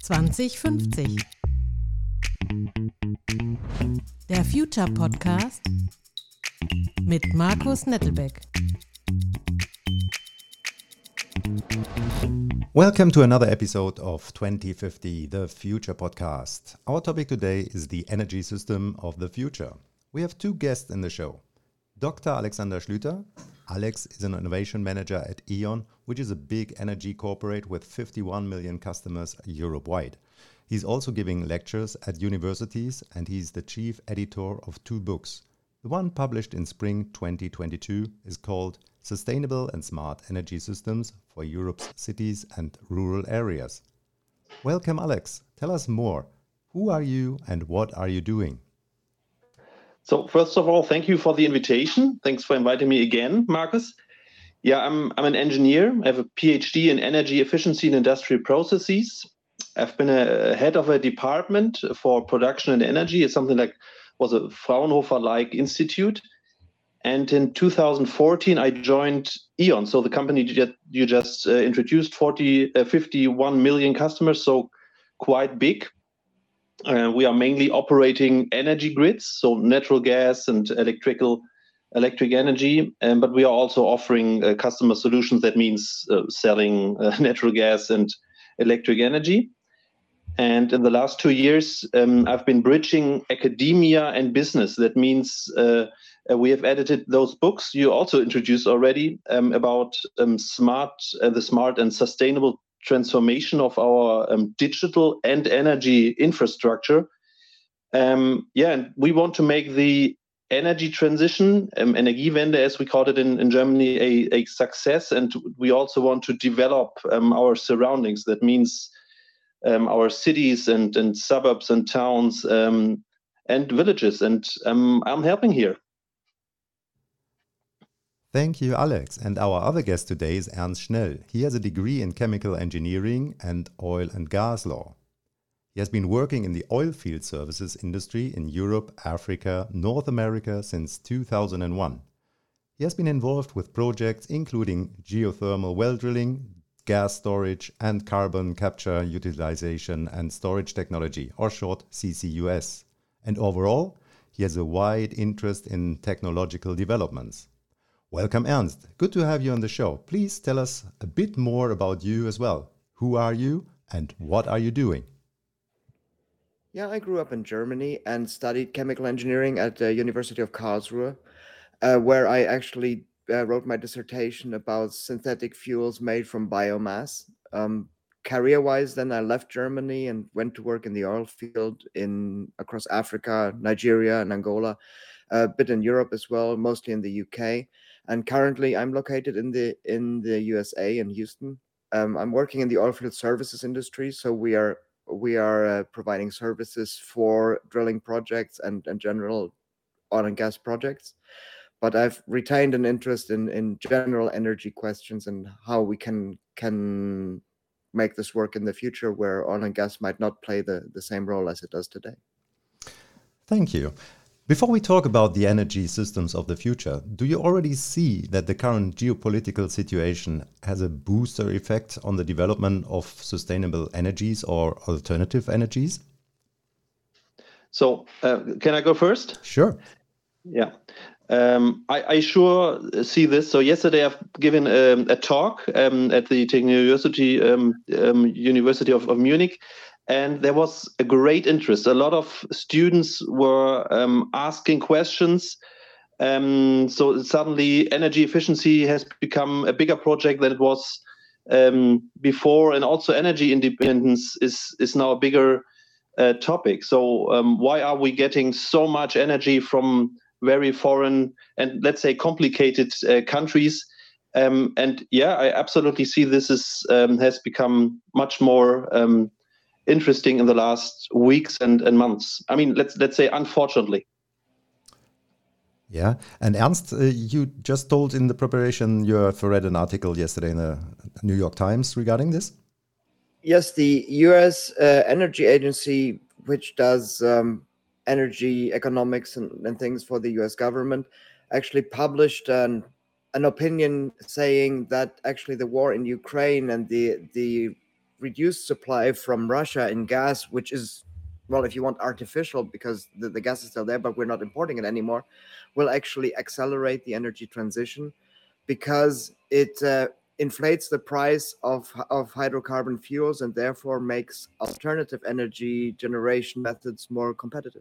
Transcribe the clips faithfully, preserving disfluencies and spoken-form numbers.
zwanzig fünfzig. Der Future Podcast mit Markus Nettelbeck. Welcome to another episode of twenty fifty, the Future Podcast. Our topic today is the energy system of the future. We have two guests in the show. Doctor Alexander Schlüter. Alex is an innovation manager at E.ON, which is a big energy corporate with fifty-one million customers Europe-wide. He's also giving lectures at universities and he's the chief editor of two books. The one published in spring twenty twenty-two is called Sustainable and Smart Energy Systems for Europe's Cities and Rural Areas. Welcome, Alex. Tell us more. Who are you and what are you doing? So first of all, thank you for the invitation. Thanks for inviting me again, Marcus. Yeah, I'm I'm an engineer. I have a PhD in energy efficiency and industrial processes. I've been a head of a department for production and energy. It's something like was a Fraunhofer-like institute. And in two thousand fourteen, I joined E.ON. So the company you just uh, introduced, forty, uh, fifty-one million customers, so quite big. Uh, we are mainly operating energy grids, so natural gas and electrical, electric energy, um, but we are also offering uh, customer solutions. That means uh, selling uh, natural gas and electric energy. And in the last two years, um, I've been bridging academia and business. That means uh, we have edited those books you also introduced already um, about um, smart, uh, the smart and sustainable transformation of our um, digital and energy infrastructure. Um, yeah, and we want to make the energy transition, um, Energiewende, as we called it in, in Germany, a, a success. And we also want to develop um, our surroundings. That means um, our cities and, and suburbs and towns um, and villages. And um, I'm helping here. Thank you, Alex. And our other guest today is Ernst Schnell. He has a degree in chemical engineering and oil and gas law. He has been working in the oil field services industry in Europe, Africa, North America since two thousand one. He has been involved with projects including geothermal well drilling, gas storage, and carbon capture utilization and storage technology, or short C C U S. And overall, he has a wide interest in technological developments. Welcome, Ernst. Good to have you on the show. Please tell us a bit more about you as well. Who are you and what are you doing? Yeah, I grew up in Germany and studied chemical engineering at the University of Karlsruhe, uh, where I actually uh, wrote my dissertation about synthetic fuels made from biomass. Um, career-wise, then I left Germany and went to work in the oil field in across Africa, Nigeria, and Angola, a bit in Europe as well, mostly in the U K. And currently, I'm located in the in the U S A in Houston. Um, I'm working in the oilfield services industry, so we are we are uh, providing services for drilling projects and, and general oil and gas projects. But I've retained an interest in, in general energy questions and how we can can make this work in the future, where oil and gas might not play the, the same role as it does today. Thank you. Before we talk about the energy systems of the future, do you already see that the current geopolitical situation has a booster effect on the development of sustainable energies or alternative energies? So uh, can I go first? Sure. Yeah. Um, I, I sure see this. So yesterday I've given um, a talk um, at the Technical University, um, um, University of, of Munich. And there was a great interest. A lot of students were um, asking questions. Um, so suddenly energy efficiency has become a bigger project than it was um, before. And also energy independence is, is now a bigger uh, topic. So um, why are we getting so much energy from very foreign and, let's say, complicated uh, countries? Um, and yeah, I absolutely see this is, um, has become much more um, interesting in the last weeks and, and months. I mean, let's let's say, unfortunately. Yeah, and Ernst, uh, you just told in the preparation you have read an article yesterday in the New York Times regarding this? Yes, the U S uh, Energy Agency, which does um, energy economics and, and things for the U S government, actually published an, an opinion saying that actually the war in Ukraine and the the reduced supply from Russia in gas, which is, well, if you want, artificial, because the, the gas is still there, but we're not importing it anymore, will actually accelerate the energy transition, because it uh, inflates the price of, of hydrocarbon fuels and therefore makes alternative energy generation methods more competitive.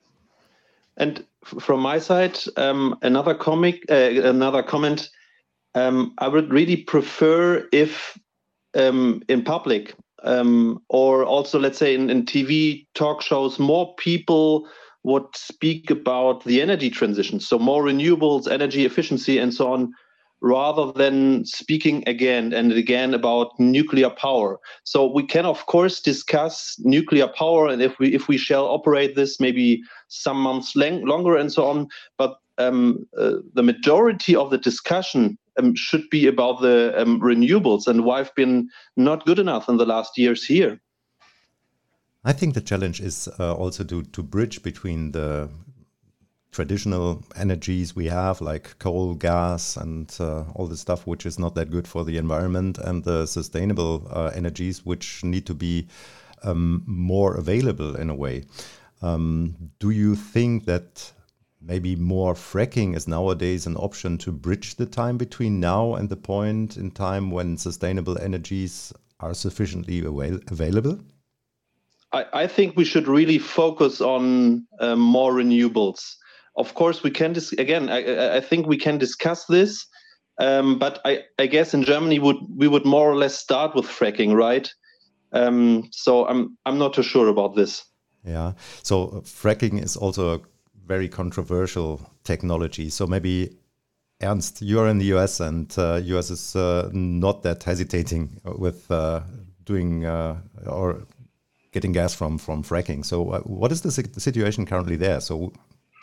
And f- from my side, um, another comic, uh, another comment. Um, I would really prefer if um, in public um, or also, let's say, in, in T V talk shows, more people would speak about the energy transition, so more renewables, energy efficiency, and so on, rather than speaking again and again about nuclear power. So we can, of course, discuss nuclear power, and if we if we shall operate this maybe some months lang- longer and so on. But um, uh, the majority of the discussion um, should be about the um, renewables and why I've been not good enough in the last years here. I think the challenge is uh, also to, to bridge between the traditional energies we have, like coal, gas, and uh, all the stuff which is not that good for the environment, and the sustainable uh, energies which need to be um, more available in a way. Um, do you think that maybe more fracking is nowadays an option to bridge the time between now and the point in time when sustainable energies are sufficiently avail- available? I, I think we should really focus on um, more renewables. Of course, we can dis- again. I, I think we can discuss this, um, but I, I guess in Germany would we would more or less start with fracking, right? Um, so I'm I'm not too sure about this. Yeah. So uh, fracking is also a very controversial technology. So maybe Ernst, you are in the U S, and uh, U S is uh, not that hesitating with uh, doing uh, or getting gas from from fracking. So uh, what is the si- situation currently there? So.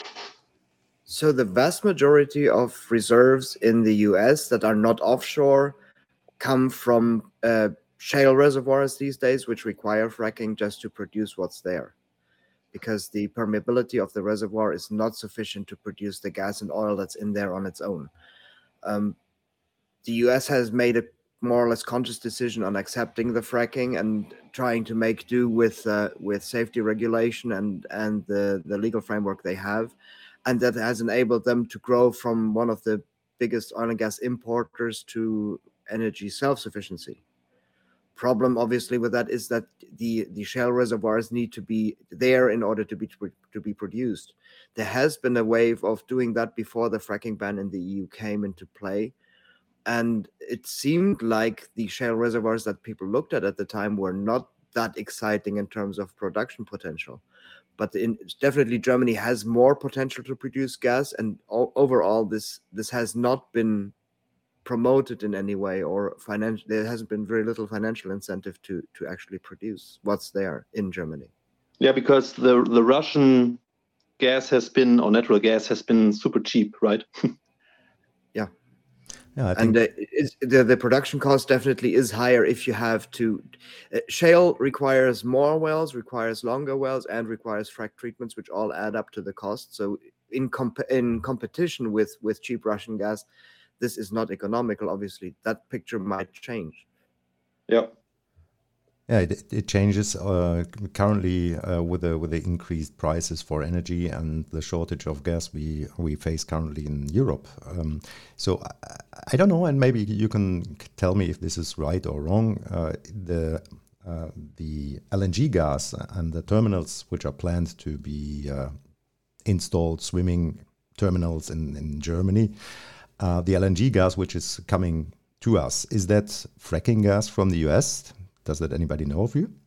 So the vast majority of reserves in the U S that are not offshore come from uh, shale reservoirs these days, which require fracking just to produce what's there, because the permeability of the reservoir is not sufficient to produce the gas and oil that's in there on its own. Um, the U S has made a more or less conscious decision on accepting the fracking and trying to make do with uh, with safety regulation and and the, the legal framework they have. And that has enabled them to grow from one of the biggest oil and gas importers to energy self-sufficiency. Problem, obviously, with that is that the, the shale reservoirs need to be there in order to be to be produced. There has been a wave of doing that before the fracking ban in the E U came into play. And it seemed like the shale reservoirs that people looked at at the time were not that exciting in terms of production potential. But in, definitely Germany has more potential to produce gas, and o- overall this this has not been promoted in any way, or financial. There hasn't been very little financial incentive to to actually produce what's there in Germany. Yeah, because the the Russian gas has been, or natural gas has been super cheap, right? Yeah. Yeah, I and think uh, it's, the the production cost definitely is higher if you have to. Uh, shale requires more wells, requires longer wells, and requires frac treatments, which all add up to the cost. So in comp- in competition with with cheap Russian gas, this is not economical. Obviously, that picture might change. Yeah. yeah, it, it changes uh, currently uh, with the with the increased prices for energy and the shortage of gas we we face currently in Europe. Um, so I, I don't know, and maybe you can tell me if this is right or wrong. Uh, the uh, the L N G gas and the terminals which are planned to be uh, installed, swimming terminals in in Germany. Uh, the L N G gas which is coming to us, is that fracking gas from the U S? Does that anybody know of you?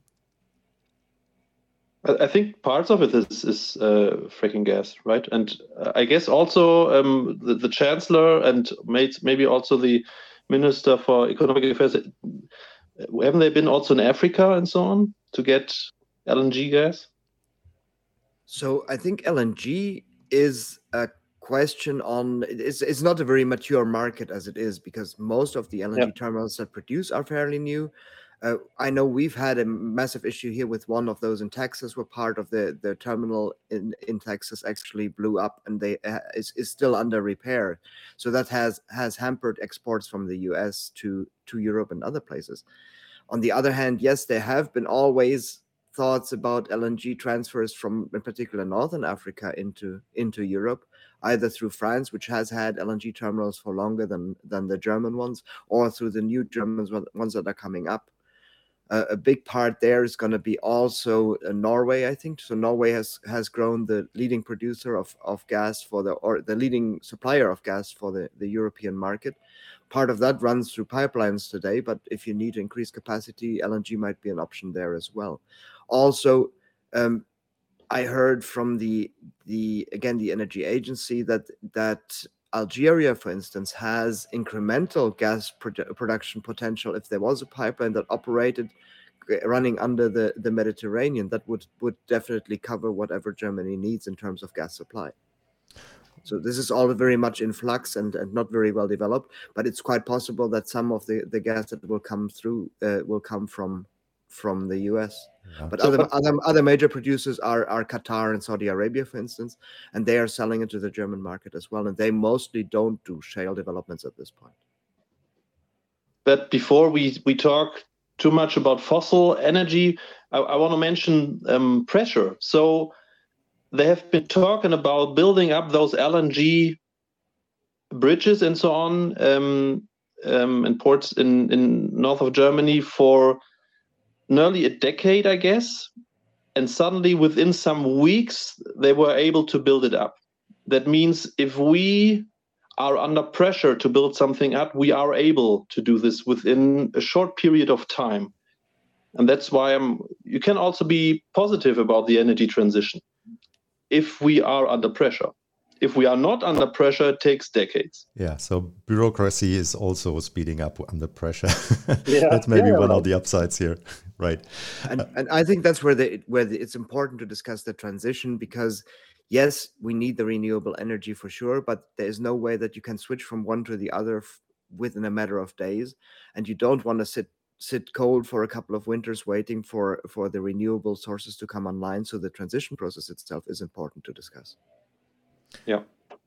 I think parts of it is, is uh, fracking gas, right? And uh, I guess also um, the, the chancellor and maybe also the minister for economic affairs, haven't they been also in Africa and so on to get L N G gas? So I think L N G is a question on, it's, it's not a very mature market as it is, because most of the L N G Yeah. terminals that produce are fairly new. Uh, I know we've had a massive issue here with one of those in Texas, where part of the, the terminal in, in Texas actually blew up, and they uh, is, is still under repair. So that has has hampered exports from the U S to to Europe and other places. On the other hand, yes, there have been always thoughts about L N G transfers from, in particular, Northern Africa into, into Europe, either through France, which has had L N G terminals for longer than, than the German ones, or through the new German ones that are coming up. Uh, a big part there is going to be also uh, Norway, I think. So Norway has, has grown the leading producer of, of gas for the, or the leading supplier of gas for the, the European market. Part of that runs through pipelines today, but if you need to increase capacity, L N G might be an option there as well. Also, um, I heard from the, the again, the Energy Agency that, that Algeria, for instance, has incremental gas produ- production potential. If there was a pipeline that operated running under the, the Mediterranean, that would, would definitely cover whatever Germany needs in terms of gas supply. So this is all very much in flux and, and not very well developed, but it's quite possible that some of the, the gas that will come through uh, will come from from the U S. Yeah. But so, other, but other other major producers are, are Qatar and Saudi Arabia, for instance, and they are selling into the German market as well, and they mostly don't do shale developments at this point. But before we, we talk too much about fossil energy, I, I want to mention um, pressure. So they have been talking about building up those L N G bridges and so on um, um, in ports in, in north of Germany for nearly a decade, I guess. And suddenly, within some weeks, they were able to build it up. That means if we are under pressure to build something up, we are able to do this within a short period of time. And that's why I'm, you can also be positive about the energy transition if we are under pressure. If we are not under pressure, it takes decades. Yeah, so bureaucracy is also speeding up under pressure. Yeah, that's maybe yeah, one right. of the upsides here, right? And and I think that's where the where the, it's important to discuss the transition, because yes, we need the renewable energy for sure, but there is no way that you can switch from one to the other f- within a matter of days, and you don't want to sit sit cold for a couple of winters waiting for for the renewable sources to come online. So the transition process itself is important to discuss. Yeah.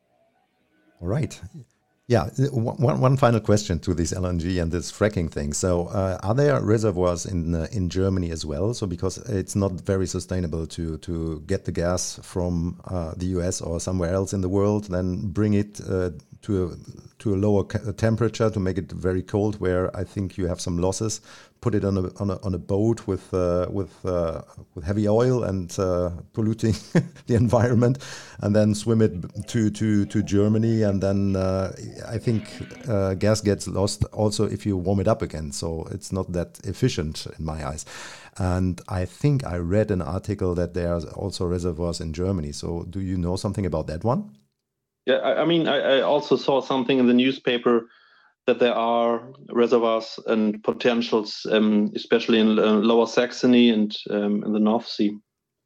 All right. Yeah. One, one final question to this L N G and this fracking thing. So, uh, are there reservoirs in uh, in Germany as well? So, because it's not very sustainable to to get the gas from uh, the U S or somewhere else in the world, then bring it uh, to a to a lower temperature to make it very cold, where I think you have some losses. Put it on a on a, on a boat with uh, with uh, with heavy oil and uh, polluting the environment, and then swim it to to to Germany, and then uh, I think uh, gas gets lost also if you warm it up again. So it's not that efficient in my eyes. And I think I read an article that there are also reservoirs in Germany. So do you know something about that one? Yeah, I, I mean, I, I also saw something in the newspaper that there are reservoirs and potentials, um, especially in uh, Lower Saxony and um, in the North Sea.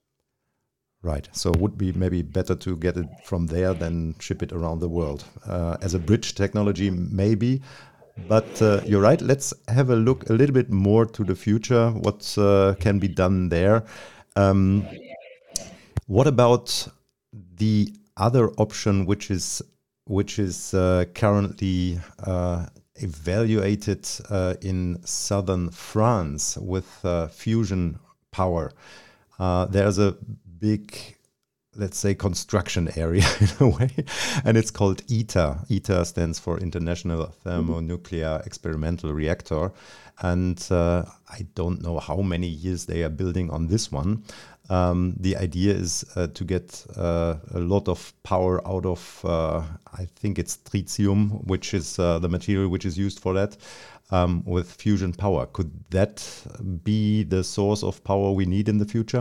Right. So it would be maybe better to get it from there than ship it around the world. Uh, as a bridge technology, maybe. But uh, you're right. Let's have a look a little bit more to the future. What uh, can be done there? Um, what about the other option, which is which is uh, currently uh, evaluated uh, in southern France with uh, fusion power? Uh, there's a big, let's say, construction area in a way, and it's called ITER. ITER stands for International Thermonuclear Experimental Reactor, and uh, I don't know how many years they are building on this one. Um, the idea is uh, to get uh, a lot of power out of, uh, I think it's tritium, which is uh, the material which is used for that, um, with fusion power. Could that be the source of power we need in the future?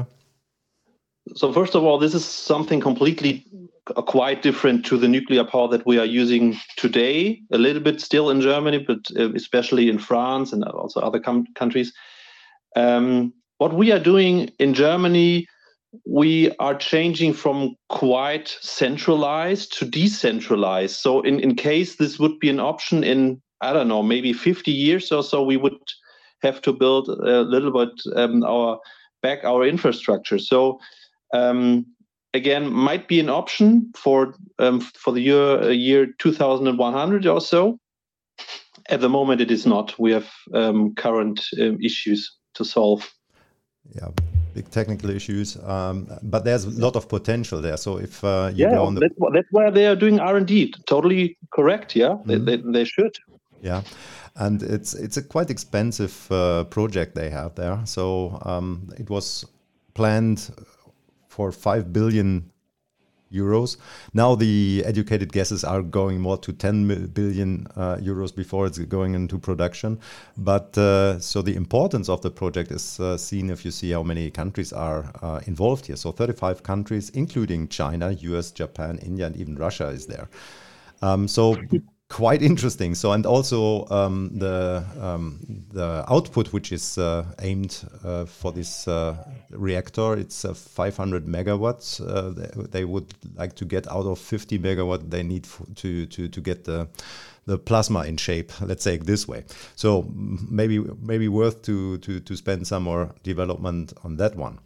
So first of all, this is something completely uh, quite different to the nuclear power that we are using today, a little bit still in Germany, but uh, especially in France and also other com- countries. Um, what we are doing in Germany, we are changing from quite centralized to decentralized. So in, in case this would be an option in, I don't know, maybe fifty years or so, we would have to build a little bit um, our back our infrastructure. So um, again, might be an option for um, for the year uh, year two thousand one hundred or so. at the moment, it is not. We have um, current um, issues to solve. Yeah, big technical issues, um, but there's a lot of potential there. So if uh, you yeah, go on the... that's, that's why they are doing R and D. Totally correct. Yeah, mm-hmm. they, they, they should. Yeah, and it's it's a quite expensive uh, project they have there. So um, it was planned for five billion euros. Now the educated guesses are going more to ten billion uh, euros before it's going into production. But uh, so the importance of the project is uh, seen if you see how many countries are uh, involved here. So thirty-five countries, including China, U S, Japan, India, and even Russia is there. Um, so quite interesting. So and also um, the um, the output which is uh, aimed uh, for this uh, reactor, it's uh, five hundred megawatts. Uh, they, they would like to get out of fifty megawatt they need f- to to to get the the plasma in shape. Let's say it this way. So maybe maybe worth to to to spend some more development on that one.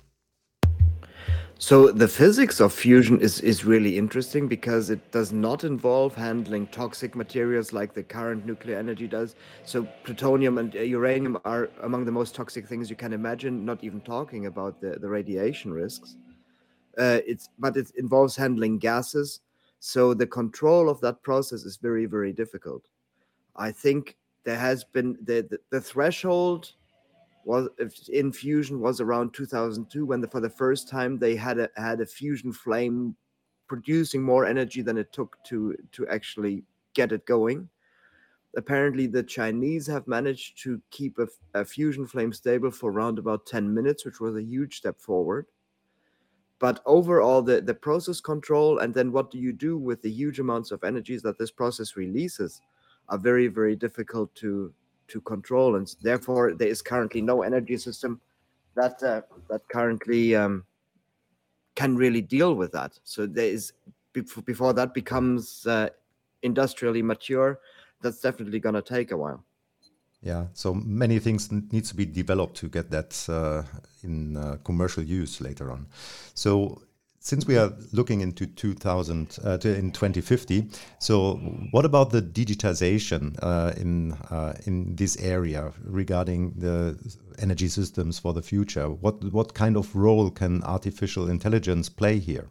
So the physics of fusion is, is really interesting because it does not involve handling toxic materials like the current nuclear energy does. So plutonium and uranium are among the most toxic things you can imagine, not even talking about the, the radiation risks. Uh, it's but it involves handling gases. So the control of that process is very, very difficult. I think there has been the, the, the threshold was in fusion was around two thousand two when the, for the first time they had a had a fusion flame producing more energy than it took to to actually get it going. Apparently the Chinese have managed to keep a, a fusion flame stable for around about ten minutes, which was a huge step forward. But overall the the process control and then what do you do with the huge amounts of energies that this process releases are very, very difficult to to control, and therefore there is currently no energy system that uh, that currently um, can really deal with that. So there is before that becomes uh, industrially mature, that's definitely going to take a while. Yeah, so many things needs to be developed to get that uh, in uh, commercial use later on. So since we are looking into two thousand uh, to in twenty fifty, so what about the digitization uh, in uh, in this area regarding the energy systems for the future? What what kind of role can artificial intelligence play here?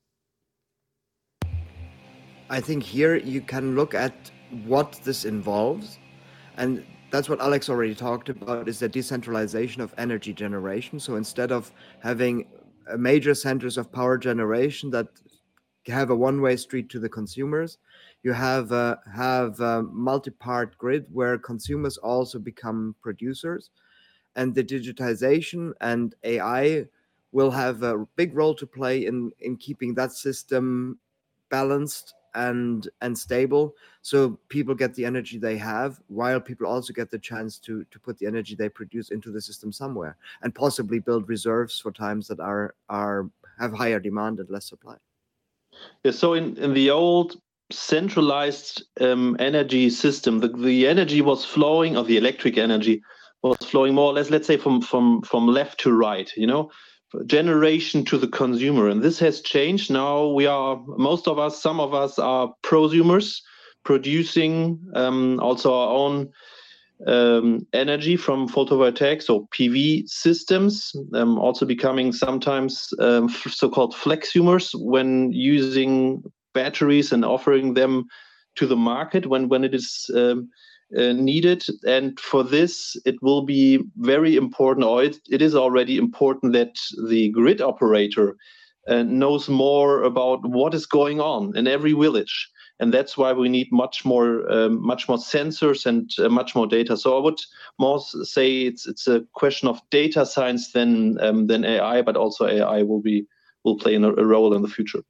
I think here you can look at what this involves, and that's what Alex already talked about, is the decentralization of energy generation. So instead of having major centers of power generation that have a one-way street to the consumers, you have uh, have a multi-part grid where consumers also become producers, and the digitization and A I will have a big role to play in in keeping that system balanced and and stable, so people get the energy they have while people also get the chance to to put the energy they produce into the system somewhere and possibly build reserves for times that are are have higher demand and less supply. Yeah, so in, in the old centralized um, energy system, the, the energy was flowing, or the electric energy was flowing more or less, let's say from from from left to right, you know, generation to the consumer. And this has changed. Now we are, most of us, some of us are prosumers, producing um, also our own um, energy from photovoltaics or P V systems, um, also becoming sometimes um, so-called flexumers when using batteries and offering them to the market when, when it is um, Uh, needed. And for this, it will be very important, or it, it is already important, that the grid operator uh, knows more about what is going on in every village. And that's why we need much more, um, much more sensors and uh, much more data. So I would more say it's it's a question of data science than um, than A I, but also A I will be will play a, a role in the future.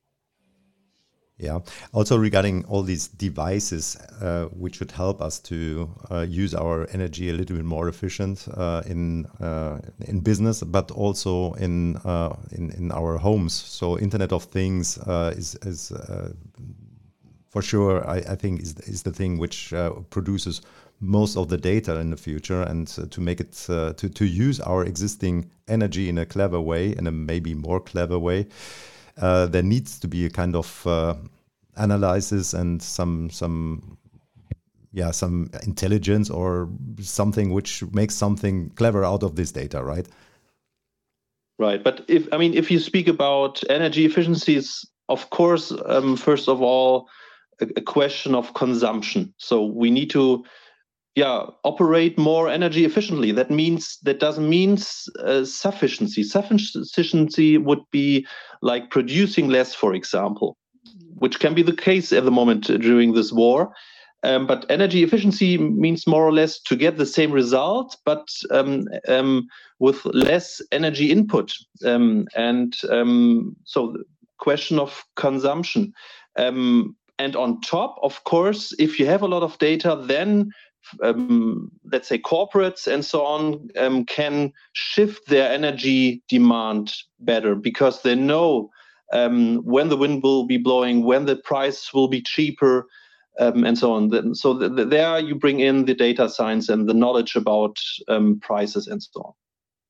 Yeah. Also regarding all these devices, uh, which should help us to uh, use our energy a little bit more efficient uh, in uh, in business, but also in uh, in in our homes. So Internet of Things uh, is is uh, for sure, I, I think, is is the thing which uh, produces most of the data in the future, and uh, to make it uh, to to use our existing energy in a clever way, in a maybe more clever way. Uh, there needs to be a kind of uh, analysis and some some yeah, some intelligence or something which makes something clever out of this data, right? Right. But if, I mean, if you speak about energy efficiencies, of course, um, first of all, a, a question of consumption. So we need to, yeah, operate more energy efficiently. That means, that doesn't mean uh, sufficiency. Sufficiency would be like producing less, for example, which can be the case at the moment during this war. Um, but energy efficiency means more or less to get the same result, but um, um, with less energy input. Um, and um, so the question of consumption. Um, and on top, of course, if you have a lot of data, then um, let's say corporates and so on um, can shift their energy demand better because they know um, when the wind will be blowing, when the price will be cheaper, Um, and so on. So th- th- there you bring in the data science and the knowledge about um, prices and so on.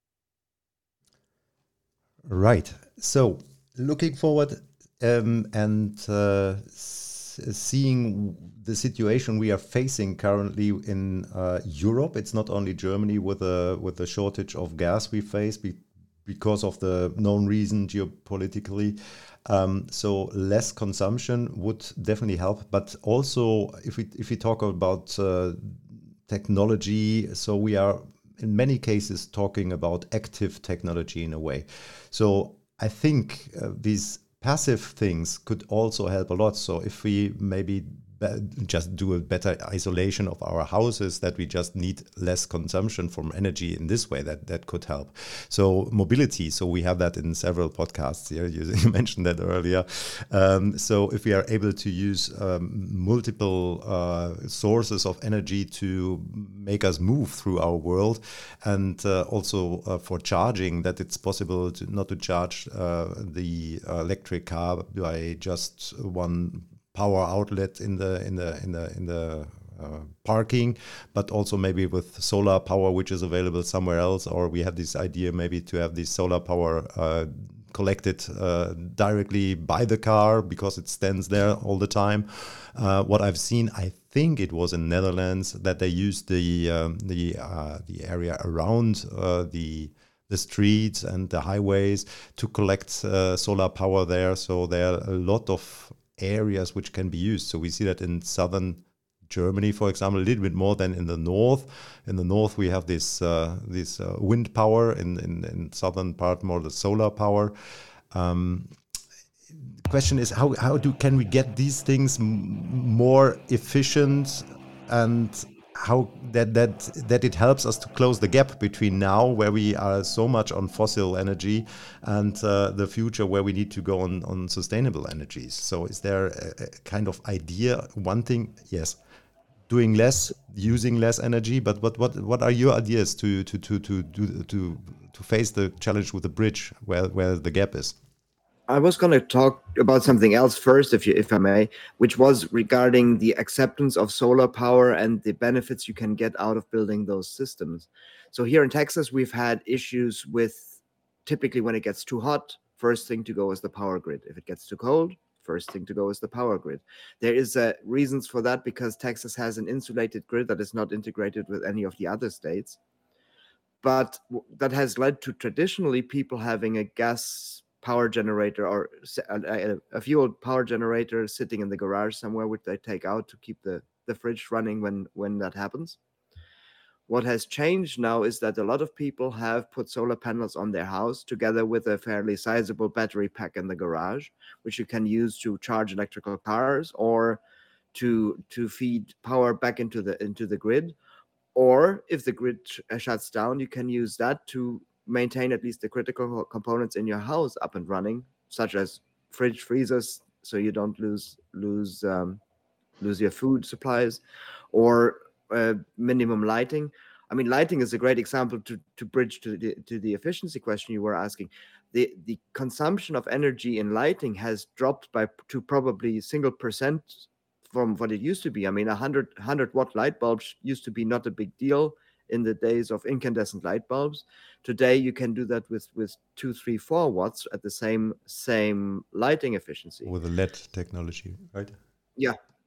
Right. So looking forward um, and uh, s- seeing the situation we are facing currently in uh, Europe, it's not only Germany with a with the shortage of gas we face be- because of the known reason geopolitically. Um, so less consumption would definitely help, but also if we if we talk about uh, technology, so we are in many cases talking about active technology in a way. So I think uh, these passive things could also help a lot. So if we maybe be- just do a better isolation of our houses, that we just need less consumption from energy in this way, that that could help. So mobility, so we have that in several podcasts here. You, you mentioned that earlier. Um, so if we are able to use um, multiple uh, sources of energy to make us move through our world, and uh, also uh, for charging, that it's possible to not to charge uh, the electric car by just one power outlet in the in the in the in the uh, parking, but also maybe with solar power, which is available somewhere else. Or we have this idea maybe to have this solar power uh, collected uh, directly by the car because it stands there all the time. Uh, what I've seen, I think it was in Netherlands, that they used the um, the uh, the area around uh, the the streets and the highways to collect uh, solar power there. So there are a lot of areas which can be used. So we see that in southern Germany, for example, a little bit more than in the north. In the north, we have this uh, this uh, wind power. In, in in southern part, more the solar power. Um, the question is how how do can we get these things m- more efficient, and how that that that it helps us to close the gap between now, where we are so much on fossil energy, and uh, the future where we need to go on on sustainable energies. So is there a, a kind of idea? One thing, yes, doing less, using less energy, but what what what are your ideas to to to to to to, to face the challenge with the bridge where where the gap is? I was going to talk about something else first, if you, if I may, which was regarding the acceptance of solar power and the benefits you can get out of building those systems. So here in Texas, we've had issues with, typically when it gets too hot, first thing to go is the power grid. If it gets too cold, first thing to go is the power grid. There is uh, reasons for that because Texas has an insulated grid that is not integrated with any of the other states. But that has led to traditionally people having a gas power generator or a, a fuel power generator sitting in the garage somewhere, which they take out to keep the, the fridge running when, when that happens. What has changed now is that a lot of people have put solar panels on their house together with a fairly sizable battery pack in the garage, which you can use to charge electrical cars or to to feed power back into the into the grid. Or if the grid sh- shuts down, you can use that to maintain at least the critical components in your house up and running, such as fridge, freezers, so you don't lose lose um, lose your food supplies, or uh, minimum lighting. I mean, lighting is a great example to to bridge to the to the efficiency question you were asking. The the consumption of energy in lighting has dropped by to probably single percent from what it used to be. I mean, a hundred hundred watt light bulbs used to be not a big deal in the days of incandescent light bulbs. Today, you can do that with with two, three, four watts at the same same lighting efficiency. With the L E D technology, right? Yeah.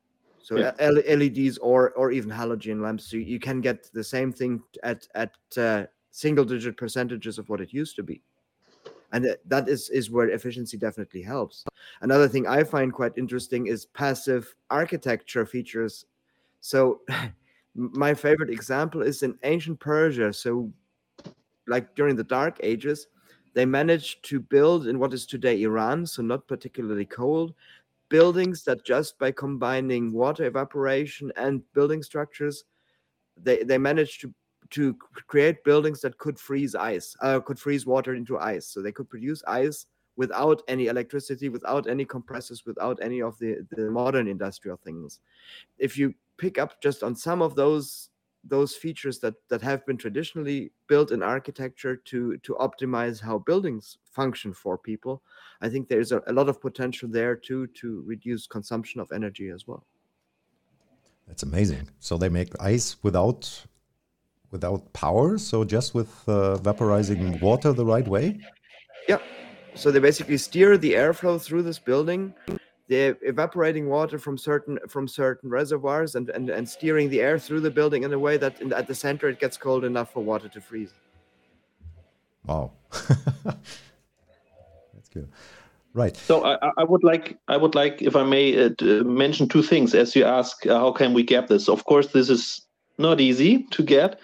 So Yeah. L- LEDs or or even halogen lamps. So you can get the same thing at at uh, single digit percentages of what it used to be. And that- that is, is where efficiency definitely helps. Another thing I find quite interesting is passive architecture features. So my favorite example is in ancient Persia. So like during the Dark Ages, they managed to build in what is today Iran, so not particularly cold, buildings that just by combining water evaporation and building structures, they, they managed to to create buildings that could freeze ice, uh, could freeze water into ice. So they could produce ice without any electricity, without any compressors, without any of the, the modern industrial things. If you pick up just on some of those those features that that have been traditionally built in architecture to to optimize how buildings function for people, I think there's a, a lot of potential there too to reduce consumption of energy as well. That's amazing. So they make ice without without power, so just with uh, vaporizing water the right way? Yeah. So they basically steer the airflow through this building. They're evaporating water from certain from certain reservoirs and, and, and steering the air through the building in a way that in, at the center it gets cold enough for water to freeze. Wow. That's good. Right. So I, I would like, I would like, if I may, uh, to mention two things as you ask, uh, how can we get this? Of course, this is not easy to get,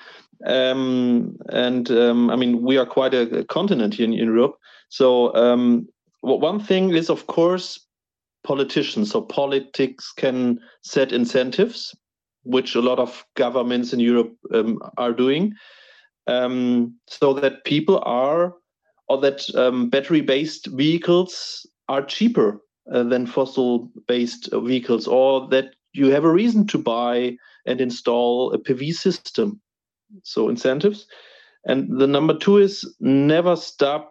um, and um, I mean we are quite a, a continent here in, in Europe. So um, well, one thing is, of course, politicians. So politics can set incentives, which a lot of governments in Europe um, are doing, um, so that people are. Or that um, battery-based vehicles are cheaper uh, than fossil-based vehicles, or that you have a reason to buy and install a P V system. So incentives. And the number two is never stop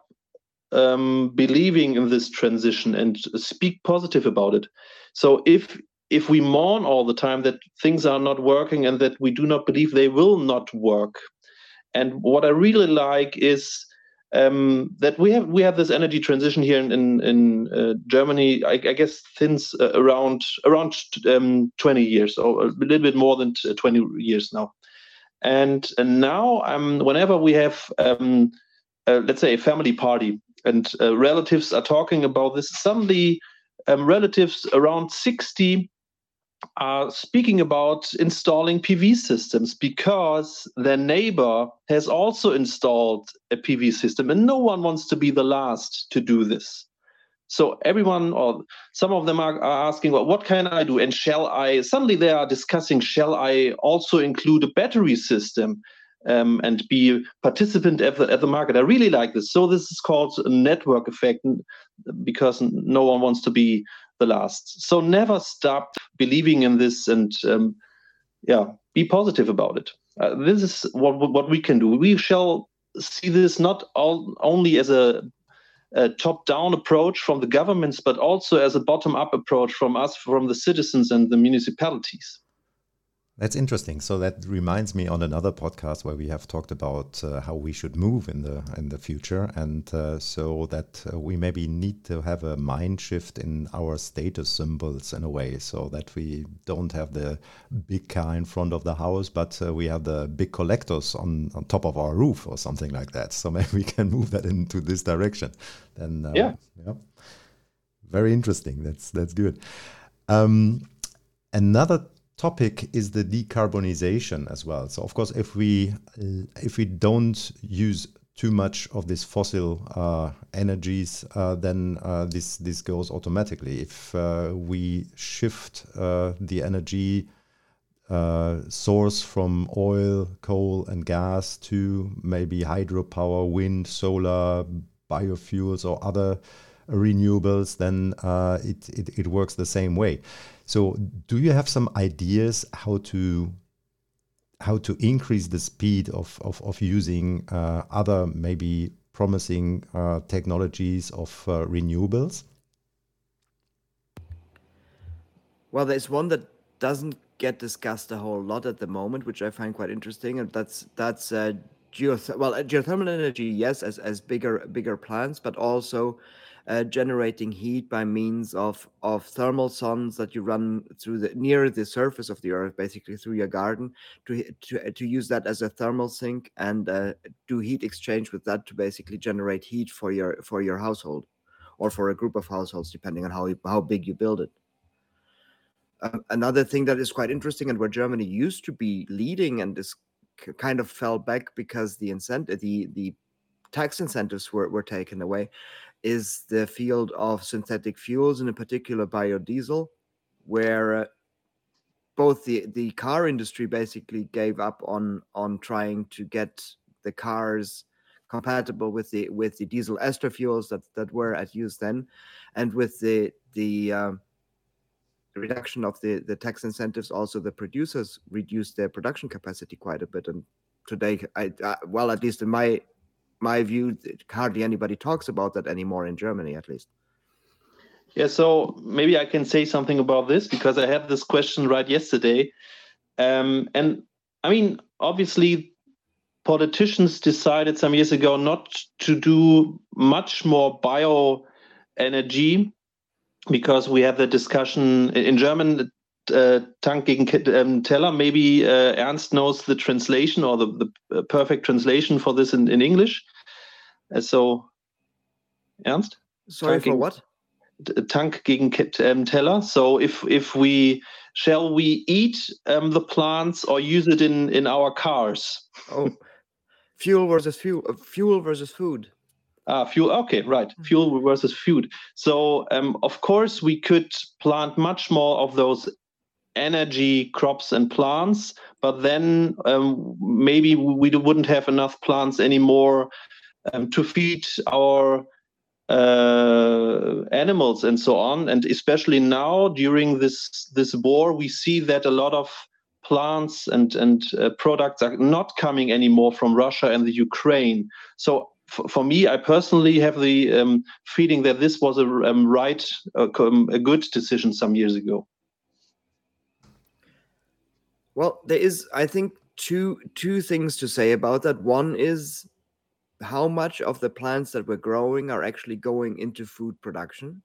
um, believing in this transition and speak positive about it. So if if we mourn all the time that things are not working and that we do not believe they will not work, and what I really like is Um, that we have we have this energy transition here in in, in uh, Germany. I, I guess since uh, around around um, twenty years, or a little bit more than twenty years now. And, and now, um, whenever we have, um, uh, let's say, a family party, and uh, relatives are talking about this, suddenly um, relatives around sixty are speaking about installing P V systems because their neighbor has also installed a P V system, and no one wants to be the last to do this. So everyone, or some of them are, are asking, well, what can I do? And shall I, suddenly they are discussing, shall I also include a battery system um, and be a participant at the, at the market? I really like this. So this is called a network effect because no one wants to be the last. So never stop believing in this, and um, yeah, be positive about it. Uh, this is what what we can do. We shall see this not all, only as a, a top-down approach from the governments, but also as a bottom-up approach from us, from the citizens and the municipalities. That's interesting. So that reminds me on another podcast where we have talked about uh, how we should move in the in the future, and uh, so that uh, we maybe need to have a mind shift in our status symbols in a way, so that we don't have the big car in front of the house, but uh, we have the big collectors on, on top of our roof or something like that. So maybe we can move that into this direction. Then uh, yeah, yeah, very interesting. That's that's good. Um, another topic is the decarbonization as well. So of course, if we if we don't use too much of this fossil uh, energies, uh, then uh, this this goes automatically. If uh, we shift uh, the energy uh, source from oil, coal, and gas to maybe hydropower, wind, solar, biofuels, or other renewables, then uh, it, it it works the same way. So, do you have some ideas how to how to increase the speed of of, of using uh, other maybe promising uh, technologies of uh, renewables? Well, there's one that doesn't get discussed a whole lot at the moment, which I find quite interesting, and that's that's uh, geoth- well, uh, geothermal energy, yes, as as bigger bigger plants, but also uh, generating heat by means of, of thermal suns that you run through the near the surface of the earth, basically through your garden, to to, to use that as a thermal sink and uh, do heat exchange with that to basically generate heat for your for your household, or for a group of households, depending on how you, how big you build it. Um, another thing that is quite interesting, and where Germany used to be leading and is c- kind of fell back because the incentive, the the tax incentives were, were taken away, is the field of synthetic fuels, and in particular biodiesel, where uh, both the, the car industry basically gave up on on trying to get the cars compatible with the with the diesel ester fuels that, that were at use then, and with the the um, reduction of the, the tax incentives, also the producers reduced their production capacity quite a bit. And today, I uh, well, at least in my my view, hardly anybody talks about that anymore in Germany, at least. Yeah, so maybe I can say something about this, because I had this question right yesterday. Um, and I mean, obviously, politicians decided some years ago not to do much more bioenergy, because we have the discussion in German, uh, Tank gegen um, Teller. Maybe uh, Ernst knows the translation, or the, the perfect translation for this in, in English. Uh, so, Ernst? Sorry, Tank for gegen, what? Tank gegen um, Teller. So if if we, shall we eat um, the plants or use it in, in our cars? Oh, fuel versus fuel, uh, fuel versus food. Ah, fuel. Okay, right. Fuel versus food. So, um, of course, we could plant much more of those energy crops and plants, but then um, maybe we wouldn't have enough plants anymore um, to feed our uh, animals and so on. And especially now, during this this war, we see that a lot of plants and and uh, products are not coming anymore from Russia and the Ukraine. So for me, I personally have the um, feeling that this was a um, right, uh, a good decision some years ago. Well, there is, I think, two two things to say about that. One is how much of the plants that we're growing are actually going into food production.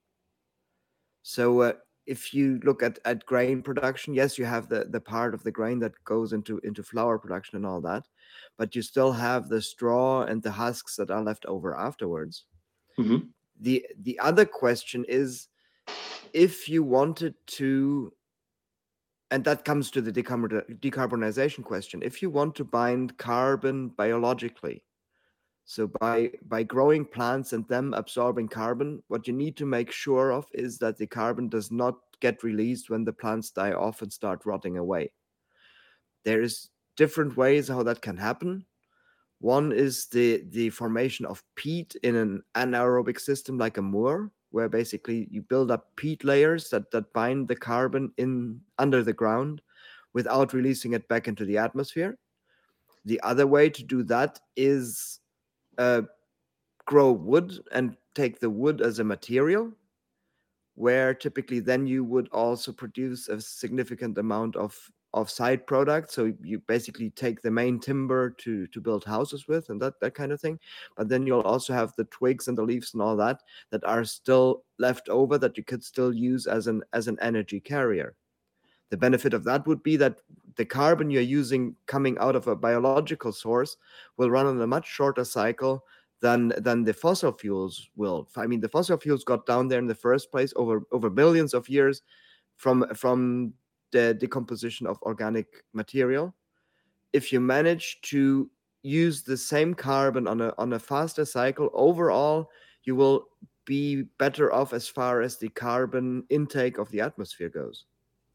So uh, if you look at, at grain production, yes, you have the, the part of the grain that goes into, into flour production and all that, but you still have the straw and the husks that are left over afterwards. Mm-hmm. The the other question is, if you wanted to, and that comes to the decarbon- decarbonization question, if you want to bind carbon biologically, so by by growing plants and them absorbing carbon, what you need to make sure of is that the carbon does not get released when the plants die off and start rotting away. There is different ways how that can happen. One is the the formation of peat in an anaerobic system like a moor, where basically you build up peat layers that, that bind the carbon in under the ground without releasing it back into the atmosphere. The other way to do that is uh, grow wood and take the wood as a material, where typically then you would also produce a significant amount of of side products. So you basically take the main timber to to build houses with, and that that kind of thing. But then you'll also have the twigs and the leaves and all that that are still left over that you could still use as an as an energy carrier. The benefit of that would be that the carbon you're using coming out of a biological source will run on a much shorter cycle than than the fossil fuels will. I mean, the fossil fuels got down there in the first place over over billions of years from from the decomposition of organic material. If you manage to use the same carbon on a on a faster cycle, overall you will be better off as far as the carbon intake of the atmosphere goes.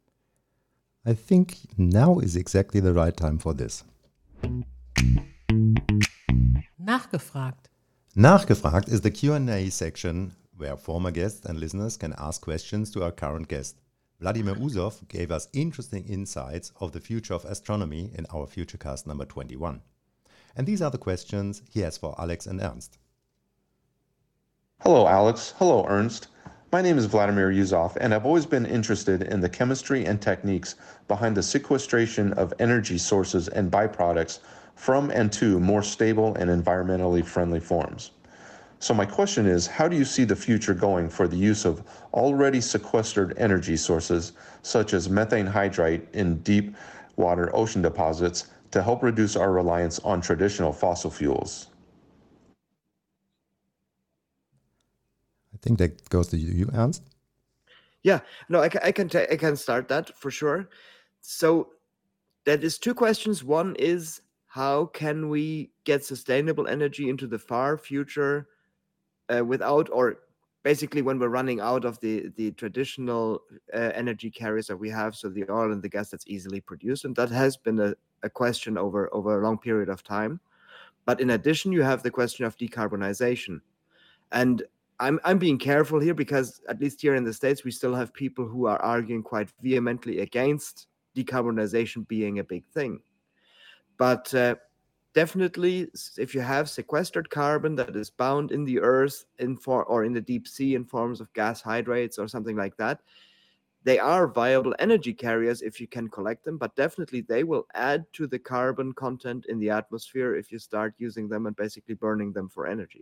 I think now is exactly the right time for this. Nachgefragt. Nachgefragt is the Q and A section where former guests and listeners can ask questions to our current guest. Vladimir Usov gave us interesting insights of the future of astronomy in our Futurecast number twenty-one. And these are the questions he has for Alex and Ernst. Hello, Alex. Hello, Ernst. My name is Vladimir Usov, and I've always been interested in the chemistry and techniques behind the sequestration of energy sources and byproducts from and to more stable and environmentally friendly forms. So my question is, how do you see the future going for the use of already sequestered energy sources, such as methane hydride in deep water ocean deposits, to help reduce our reliance on traditional fossil fuels? I think that goes to you, Ernst. Yeah, no, I can I can, ta- I can start that for sure. So that is two questions. One is, how can we get sustainable energy into the far future uh, without, or basically when we're running out of the the traditional uh, energy carriers that we have, so the oil and the gas that's easily produced, and that has been a, a question over over a long period of time. But in addition, you have the question of decarbonization, and I'm I'm being careful here because at least here in the States, we still have people who are arguing quite vehemently against decarbonization being a big thing. But uh, definitely, if you have sequestered carbon that is bound in the earth in for or in the deep sea in forms of gas hydrates or something like that, they are viable energy carriers if you can collect them, but definitely they will add to the carbon content in the atmosphere if you start using them and basically burning them for energy.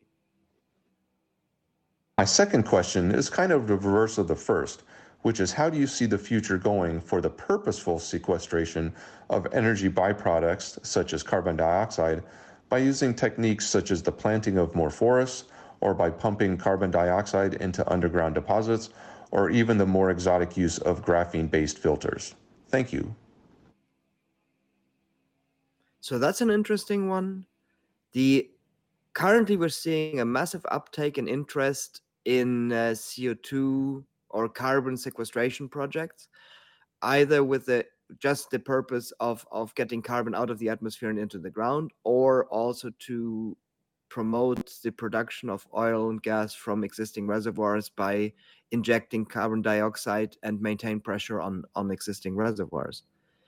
My second question is kind of the reverse of the first, which is, how do you see the future going for the purposeful sequestration of energy byproducts, such as carbon dioxide, by using techniques such as the planting of more forests, or by pumping carbon dioxide into underground deposits, or even the more exotic use of graphene-based filters? Thank you. So that's an interesting one. The currently we're seeing a massive uptake in interest in uh, C O two or carbon sequestration projects, either with the just the purpose of of getting carbon out of the atmosphere and into the ground, or also to promote the production of oil and gas from existing reservoirs by injecting carbon dioxide and maintain pressure on on existing reservoirs.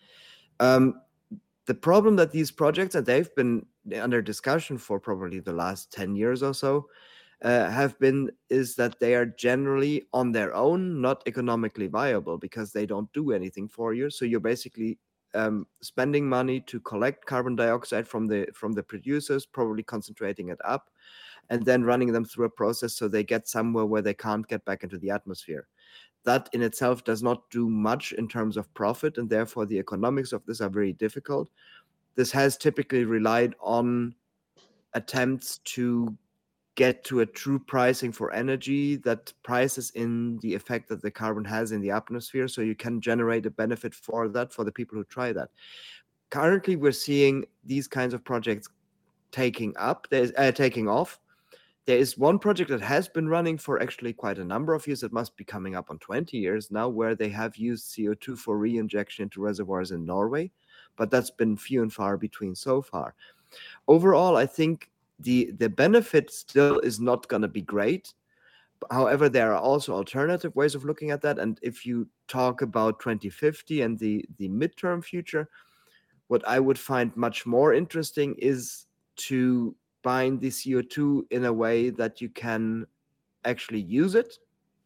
Um, the problem that these projects, and they've been under discussion for probably the last ten years or so, uh, have been, is that they are generally on their own not economically viable because they don't do anything for you. So you're basically um, spending money to collect carbon dioxide from the from the producers, probably concentrating it up, and then running them through a process so they get somewhere where they can't get back into the atmosphere. That in itself does not do much in terms of profit, and therefore the economics of this are very difficult. This has typically relied on attempts to get to a true pricing for energy that prices in the effect that the carbon has in the atmosphere, so you can generate a benefit for that for the people who try that. Currently, we're seeing these kinds of projects taking up, there's uh, taking off. There is one project that has been running for actually quite a number of years. It must be coming up on twenty years now, where they have used C O two for re-injection into reservoirs in Norway, but that's been few and far between so far. Overall, I think the, the benefit still is not going to be great. However, there are also alternative ways of looking at that. And if you talk about twenty fifty and the, the midterm future, what I would find much more interesting is to bind the C O two in a way that you can actually use it.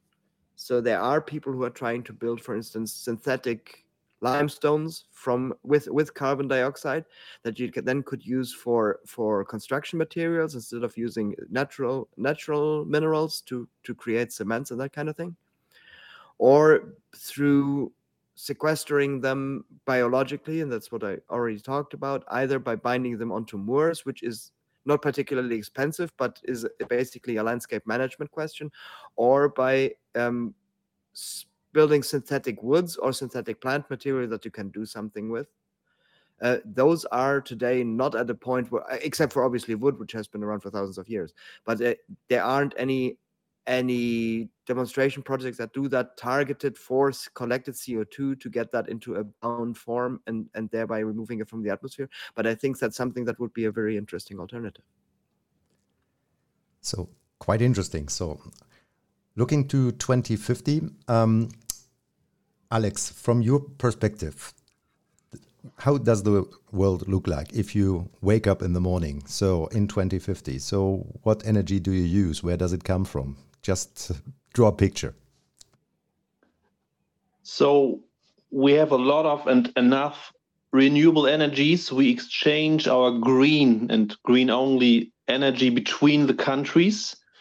So there are people who are trying to build, for instance, synthetic limestones from with with carbon dioxide that you could, then could use for for construction materials instead of using natural natural minerals to to create cements and that kind of thing, or through sequestering them biologically, and that's what I already talked about, either by binding them onto moors, which is not particularly expensive, but is basically a landscape management question, or by um, building synthetic woods or synthetic plant material that you can do something with. Uh, those are today not at a point where, except for obviously wood, which has been around for thousands of years, but uh, there aren't any any demonstration projects that do that targeted for collected C O two to get that into a bound form and, and thereby removing it from the atmosphere. But I think that's something that would be a very interesting alternative. So quite interesting. So looking to twenty fifty, um, Alex, from your perspective, how does the world look like if you wake up in the morning? So in twenty fifty, so what energy do you use? Where does it come from? Just draw a picture. So we have a lot of and enough renewable energies. We exchange our green and green only energy between the countries.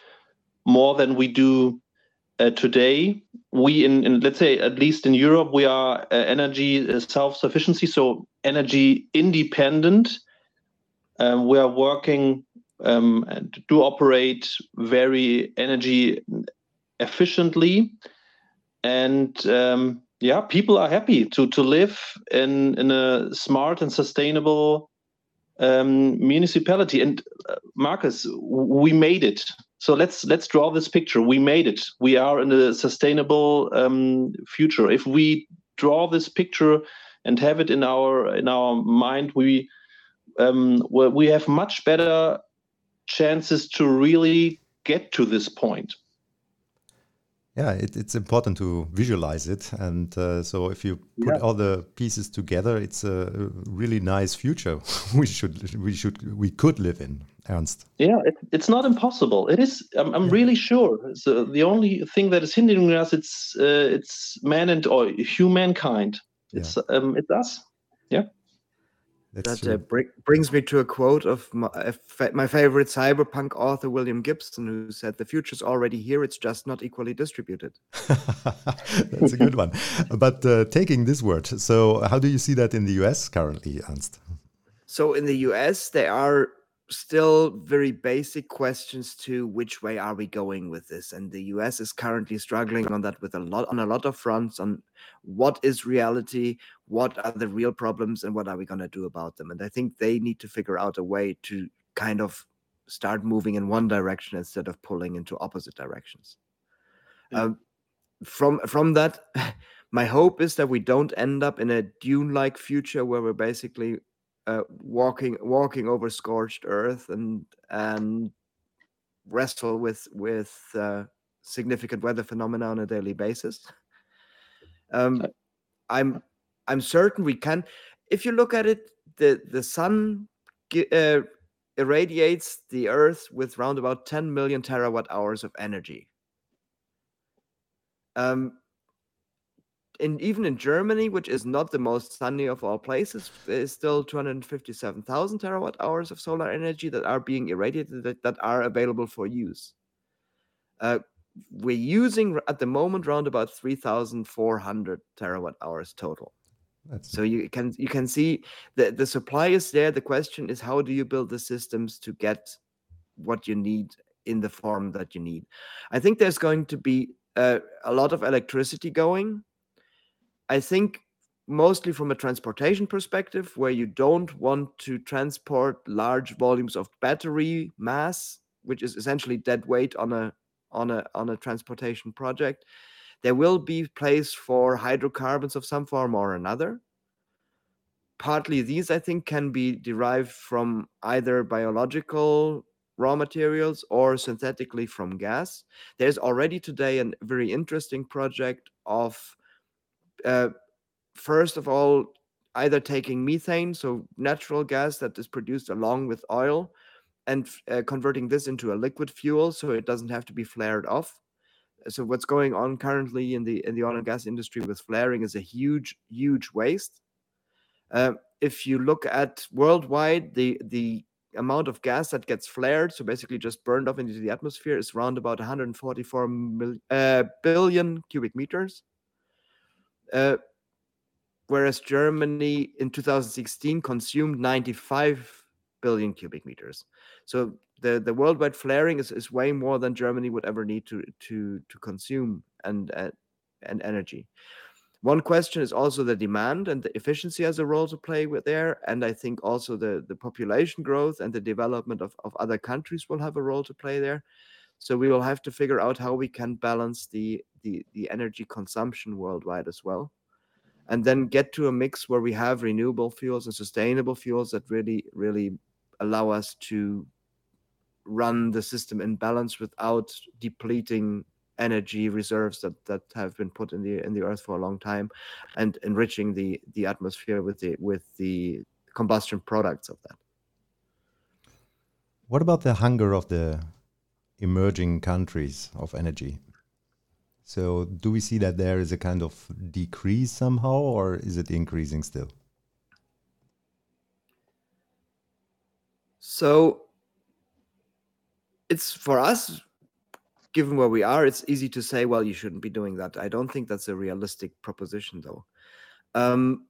more than we do uh, today. We in, in let's say at least in Europe we are uh, energy uh, self-sufficiency, so energy independent. Um, we are working um, and do operate very energy efficiently, and um, yeah, people are happy to to live in in a smart and sustainable um, municipality. And uh, Marcus, we made it. So let's let's draw this picture. We made it. We are in a sustainable um, future. If we draw this picture and have it in our in our mind, we um, we have much better chances to really get to this point. Yeah, it, it's important to visualize it, and uh, so if you put Yeah. all the pieces together, it's a really nice future. we should, we should, we could live in, Ernst. Yeah, it, it's not impossible. It is. I'm, I'm really sure. So the only thing that is hindering us, it's uh, it's man and or humankind. It's um, it's us. Yeah. That's That uh, true. br- brings me to a quote of my, uh, fa- my favorite cyberpunk author, William Gibson, who said, "The future's already here, it's just not equally distributed." That's a good one. But uh, taking this word, so how do you see that in the U S currently, Ernst? So in the U S, there are still very basic questions to which way are we going with this, and the U S is currently struggling on that with a lot on a lot of fronts on what is reality, what are the real problems, and what are we going to do about them. And I think they need to figure out a way to kind of start moving in one direction instead of pulling into opposite directions. Yeah. Um, from from that, my hope is that we don't end up in a Dune-like future where we're basically uh, walking walking over scorched earth and and wrestle with with uh, significant weather phenomena on a daily basis. Um, I'm I'm certain we can. If you look at it, the the sun gi- uh, irradiates the earth with round about ten million terawatt hours of energy. Um, and even in Germany, which is not the most sunny of all places, there is still two hundred fifty-seven thousand terawatt hours of solar energy that are being irradiated that, that are available for use. Uh, we're using at the moment around about three thousand four hundred terawatt hours total. That's So you can you can see the the supply is there. The question is, how do you build the systems to get what you need in the form that you need? I think there's going to be uh, a lot of electricity going. I think mostly from a transportation perspective, where you don't want to transport large volumes of battery mass, which is essentially dead weight on a on a on a transportation project. There will be place for hydrocarbons of some form or another. Partly these, I think, can be derived from either biological raw materials or synthetically from gas. There's already today a very interesting project of uh, first of all, either taking methane, so natural gas that is produced along with oil, and uh, converting this into a liquid fuel so it doesn't have to be flared off. So what's going on currently in the in the oil and gas industry with flaring is a huge, huge waste. Uh, if you look at worldwide, the the amount of gas that gets flared, so basically just burned off into the atmosphere, is around about one hundred forty-four mil, uh, billion cubic meters. Uh, whereas Germany in two thousand sixteen consumed ninety-five billion cubic meters. So the, the worldwide flaring is, is way more than Germany would ever need to to to consume and uh, and energy. One question is also the demand, and the efficiency has a role to play with there. And I think also the, the population growth and the development of, of other countries will have a role to play there. So we will have to figure out how we can balance the, the, the energy consumption worldwide as well. And then get to a mix where we have renewable fuels and sustainable fuels that really, really allow us to run the system in balance without depleting energy reserves that, that have been put in the in the earth for a long time, and enriching the the atmosphere with the with the combustion products of that. What about the hunger of the emerging countries of energy? So do we see that there is a kind of decrease somehow, or is it increasing still? So it's for us given where we are, it's easy to say, well, you shouldn't be doing that. I don't think that's a realistic proposition, though. Um,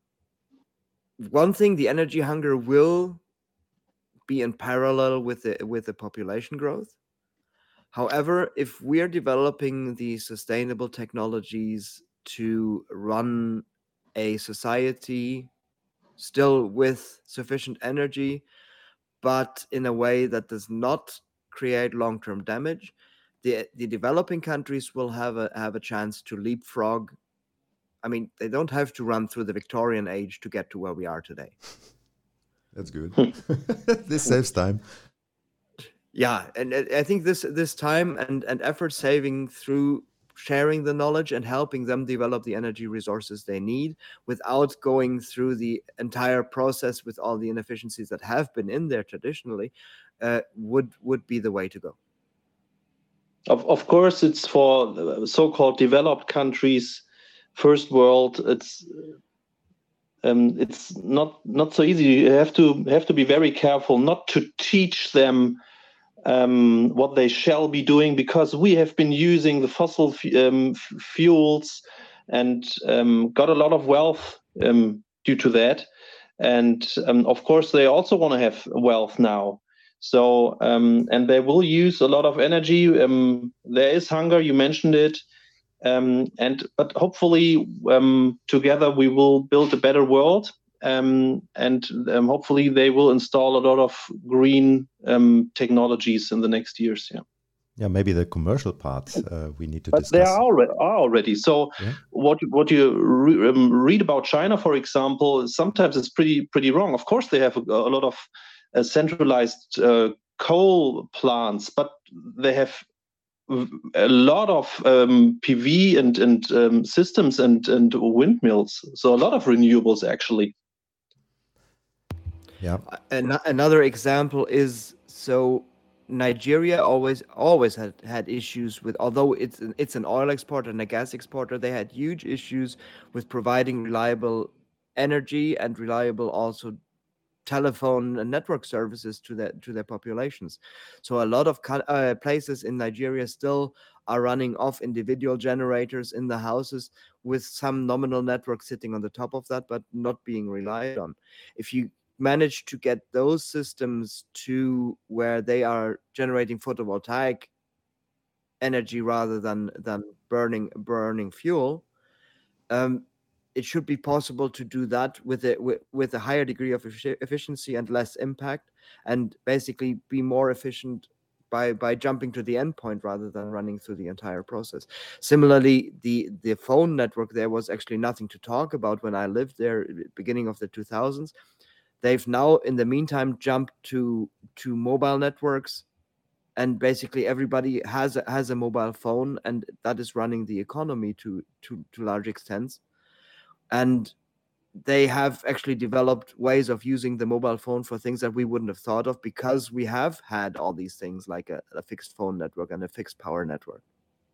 one thing, the energy hunger will be in parallel with the with the population growth. However, if we are developing the sustainable technologies to run a society still with sufficient energy, but in a way that does not create long-term damage, the the developing countries will have a have a chance to leapfrog. I mean, they don't have to run through the Victorian age to get to where we are today. That's good. This saves time. Yeah, and uh, I think this this time and, and effort saving through sharing the knowledge and helping them develop the energy resources they need without going through the entire process with all the inefficiencies that have been in there traditionally uh, would would be the way to go. Of of course, it's for the so-called developed countries, first world. It's um, it's not not so easy. You have to have to be very careful not to teach them um, what they shall be doing, because we have been using the fossil f- um, f- fuels and um, got a lot of wealth um, due to that. And um, of course, they also want to have wealth now. So, um, and they will use a lot of energy. Um, there is hunger, you mentioned it. Um, and but hopefully um, together we will build a better world. Um, and um, hopefully they will install a lot of green um, technologies in the next years. Yeah. Yeah, maybe the commercial parts uh, we need to But discuss. they are already, are already. So Yeah. what what you re- um, read about China, for example, sometimes it's pretty pretty wrong. Of course, they have a, a lot of uh, centralized uh, coal plants, but they have a lot of um, P V and and um, systems and and windmills. So a lot of renewables actually. Yeah. An- another example is, so Nigeria always always had, had issues with, although it's an, it's an oil exporter and a gas exporter, they had huge issues with providing reliable energy and reliable also telephone and network services to their to their populations. So a lot of co- uh, places in Nigeria still are running off individual generators in the houses with some nominal network sitting on the top of that, but not being relied on. If you manage to get those systems to where they are generating photovoltaic energy rather than than burning burning fuel, um, it should be possible to do that with a with, with a higher degree of effic- efficiency and less impact, and basically be more efficient by by jumping to the endpoint rather than running through the entire process. Similarly, the the phone network there was actually nothing to talk about when I lived there, beginning of the two thousands. They've now, in the meantime, jumped to to mobile networks, and basically everybody has a, has a mobile phone, and that is running the economy to to to large extents. And they have actually developed ways of using the mobile phone for things that we wouldn't have thought of, because we have had all these things like a, a fixed phone network and a fixed power network.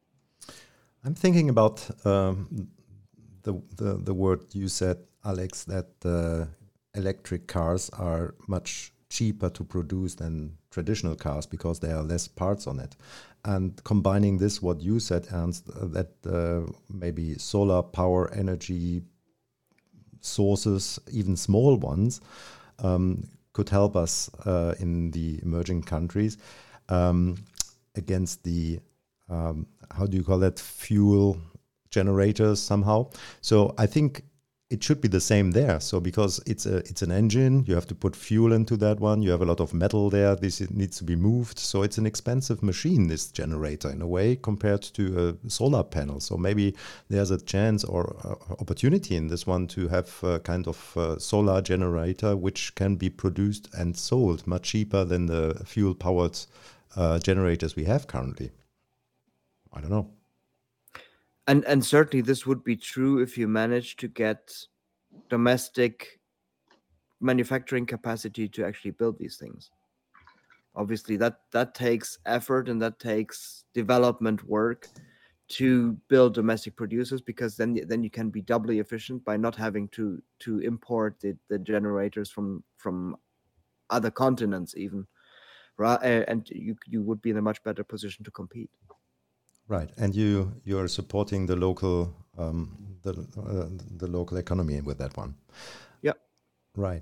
I'm thinking about um, the, the the word you said, Alex, that uh, electric cars are much cheaper to produce than traditional cars because there are less parts on it. And combining this, what you said, Ernst, uh, that uh, maybe solar power energy sources, even small ones, um, could help us uh, in the emerging countries um, against the, um, how do you call that, fuel generators somehow. So I think it should be the same there. So because it's a it's an engine, you have to put fuel into that one. You have a lot of metal there. This needs to be moved. So it's an expensive machine, this generator, in a way, compared to a solar panel. So maybe there's a chance or uh, opportunity in this one to have a kind of uh, solar generator which can be produced and sold much cheaper than the fuel-powered uh, generators we have currently. I don't know. And and certainly this would be true if you manage to get domestic manufacturing capacity to actually build these things. Obviously, that that takes effort and that takes development work to build domestic producers, because then then you can be doubly efficient by not having to to import the, the generators from from other continents even, right? And you you would be in a much better position to compete. Right, and you you are supporting the local um, the uh, the local economy with that one. Yeah. Right.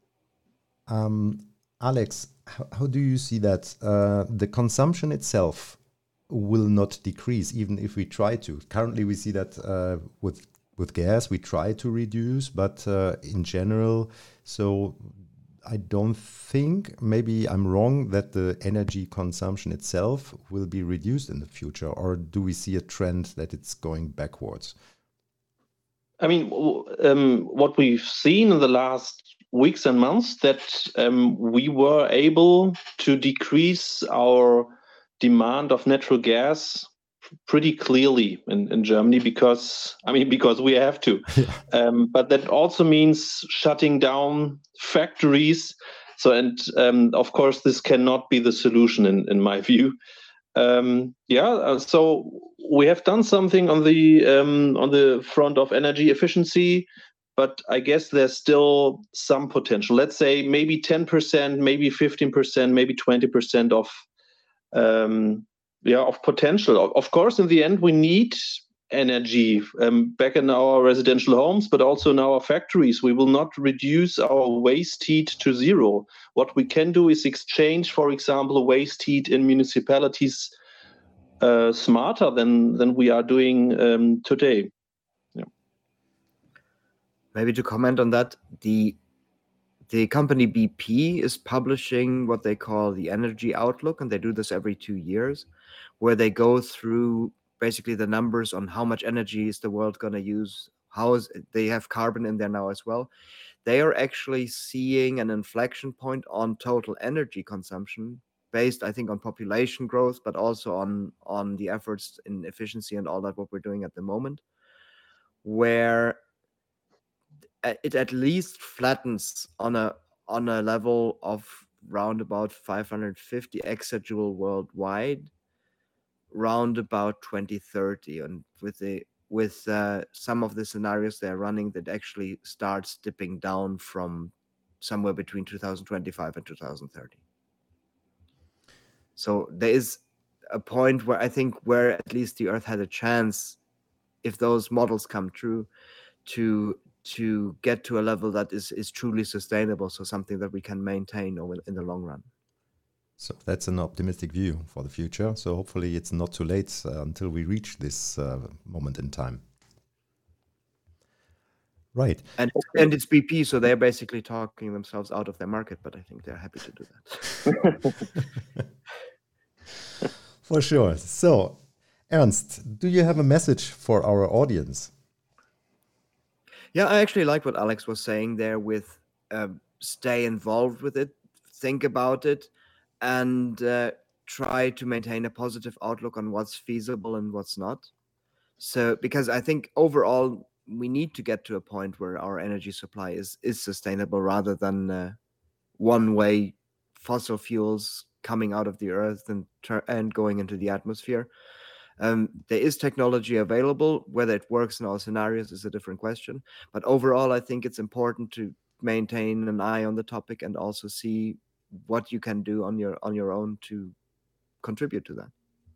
Um, Alex, how, how do you see that uh, the consumption itself will not decrease even if we try to? Currently, we see that uh, with with gas we try to reduce, but uh, in general, so I don't think, maybe I'm wrong, that the energy consumption itself will be reduced in the future, or do we see a trend that it's going backwards? I mean, w- um, what we've seen in the last weeks and months, that um, we were able to decrease our demand of natural gas pretty clearly in, in Germany, because I mean because we have to. Yeah. Um, but that also means shutting down factories. So and um, of course this cannot be the solution in, in my view. Um, yeah, uh, so we have done something on the um, on the front of energy efficiency, but I guess there's still some potential. Let's say maybe ten percent, maybe fifteen percent, maybe twenty percent of um, yeah of potential. Of, of course, in the end, we need energy um, back in our residential homes, but also in our factories. We will not reduce our waste heat to zero. What we can do is exchange, for example, waste heat in municipalities uh, smarter than than we are doing um, today. Yeah. Maybe to comment on that, the the company B P is publishing what they call the Energy Outlook, and they do this every two years, where they go through basically the numbers on how much energy is the world going to use. How is they have carbon in there now as well. They are actually seeing an inflection point on total energy consumption based, I think, on population growth, but also on on the efforts in efficiency and all that what we're doing at the moment, where it at least flattens on a on a level of round about five hundred fifty exajoule worldwide, round about twenty thirty, and with the with uh, some of the scenarios they're running that actually starts dipping down from somewhere between two thousand twenty-five and two thousand thirty. So there is a point where I think where at least the Earth had a chance, if those models come true, to to get to a level that is is truly sustainable, so something that we can maintain over in the long run. So that's an optimistic view for the future. So hopefully it's not too late uh, until we reach this uh, moment in time. Right. And and it's B P, so they're basically talking themselves out of their market, but I think they're happy to do that. For sure. So, Ernst, do you have a message for our audience? Yeah, I actually like what Alex was saying there with uh, stay involved with it, think about it, and uh, try to maintain a positive outlook on what's feasible and what's not. So, because I think overall we need to get to a point where our energy supply is is sustainable rather than uh, one-way fossil fuels coming out of the earth and ter- and going into the atmosphere. Um, there is technology available. Whether it works in all scenarios is a different question. But overall, I think it's important to maintain an eye on the topic and also see what you can do on your on your own to contribute to that.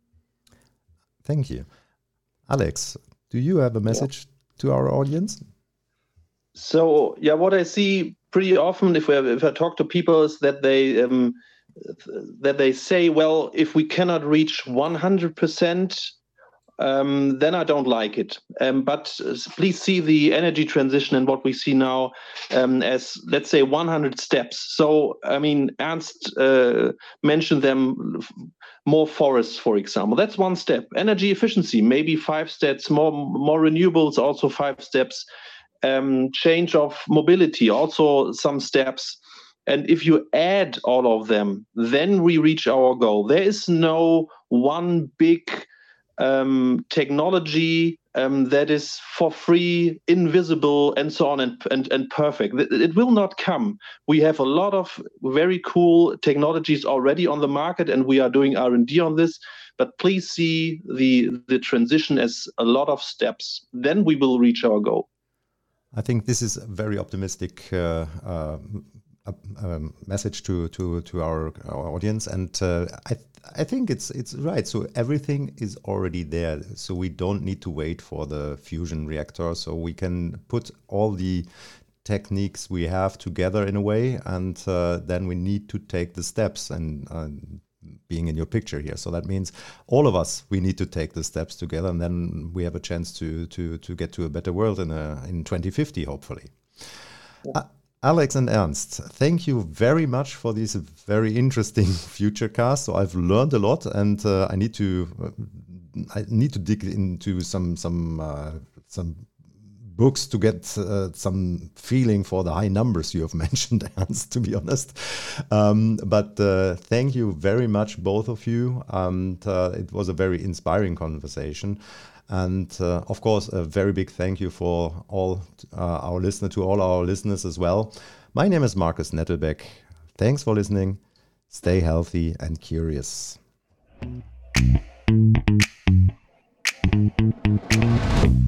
Thank you. Alex, do you have a message yeah. to our audience? So, yeah, what I see pretty often if, we have, if I talk to people is that they um, that they say, well, if we cannot reach one hundred percent, um, then I don't like it. Um, but uh, please see the energy transition and what we see now um, as, let's say, one hundred steps. So, I mean, Ernst uh, mentioned them, more forests, for example. That's one step. Energy efficiency, maybe five steps, more, more renewables, also five steps. Um, change of mobility, also some steps. And if you add all of them, then we reach our goal. There is no one big um, technology um, that is for free, invisible, and so on, and, and, and perfect. It, it will not come. We have a lot of very cool technologies already on the market, and we are doing R and D on this. But please see the, the transition as a lot of steps. Then we will reach our goal. I think this is a very optimistic uh, uh, um, message to to to our, our audience, and uh, I I think it's it's right. So everything is already there. So we don't need to wait for the fusion reactor. So we can put all the techniques we have together in a way, and uh, then we need to take the steps and uh, being in your picture here. So that means all of us, we need to take the steps together, and then we have a chance to to to get to a better world in a, in twenty fifty, hopefully. Yeah. Uh, Alex and Ernst, thank you very much for this very interesting future cast. So I've learned a lot, and uh, I need to uh, I need to dig into some some uh, some books to get uh, some feeling for the high numbers you have mentioned, Ernst, to be honest. Um, but uh, thank you very much, both of you. And uh, it was a very inspiring conversation. And uh, of course, a very big thank you for all uh, our listeners, to all our listeners as well. My name is Markus Nettelbeck. Thanks for listening. Stay healthy and curious.